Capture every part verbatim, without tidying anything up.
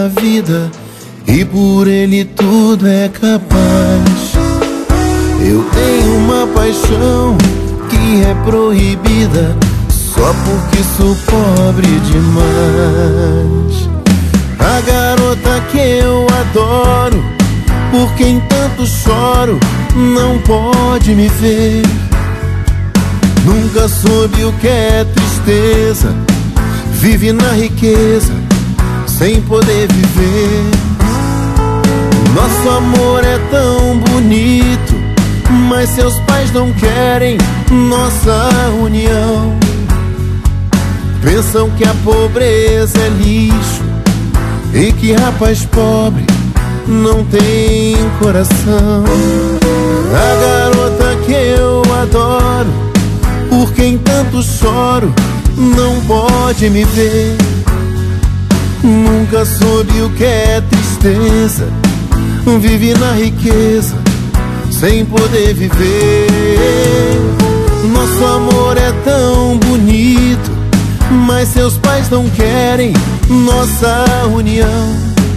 na vida e por ele tudo é capaz. Eu tenho uma paixão que é proibida só porque sou pobre demais. A garota que eu adoro, por quem tanto choro, não pode me ver. Nunca soube o que é tristeza, vive na riqueza sem poder viver. Nosso amor é tão bonito, mas seus pais não querem nossa união. Pensam que a pobreza é lixo e que rapaz pobre não tem coração. A garota que eu adoro, por quem tanto choro, não pode me ver. Nunca soube o que é tristeza, vive na riqueza sem poder viver. Nosso amor é tão bonito, mas seus pais não querem nossa união.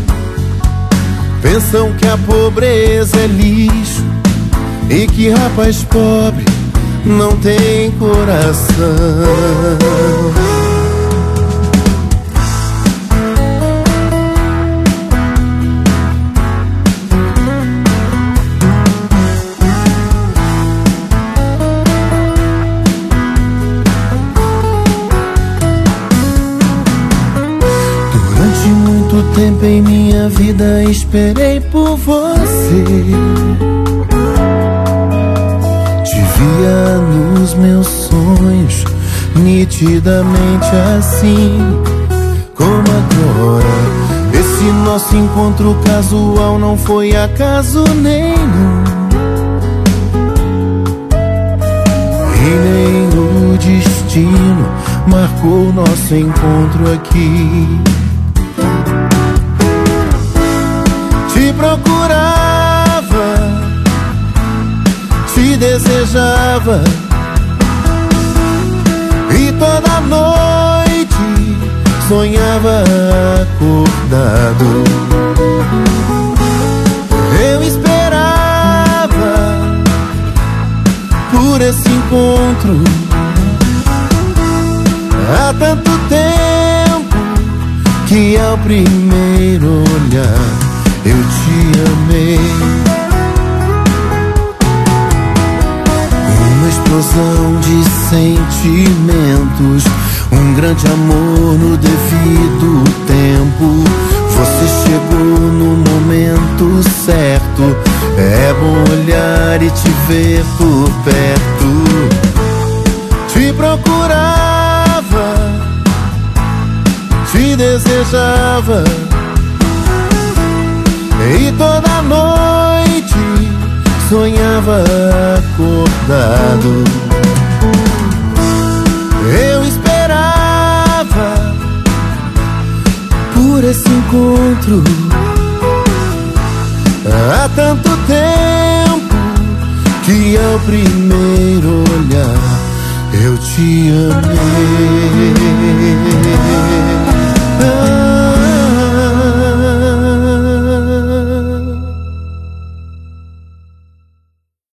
Pensam que a pobreza é lixo e que rapaz pobre não tem coração. Durante muito tempo em minha vida esperei por você. Te via nos meus sonhos, nitidamente assim como agora. Esse nosso encontro casual não foi acaso nenhum, e nem o destino marcou nosso encontro aqui. Te procurava, te desejava, e toda noite sonhava acordado. Eu esperava por esse encontro há tanto tempo que ao primeiro olhar eu te amei. Uma explosão de sentimentos, um grande amor no devido tempo. Você chegou no momento certo, é bom olhar e te ver por perto. Te procurava, te desejava, e toda noite sonhava acordado. Eu esperava por esse encontro há tanto tempo que ao primeiro olhar eu te amei.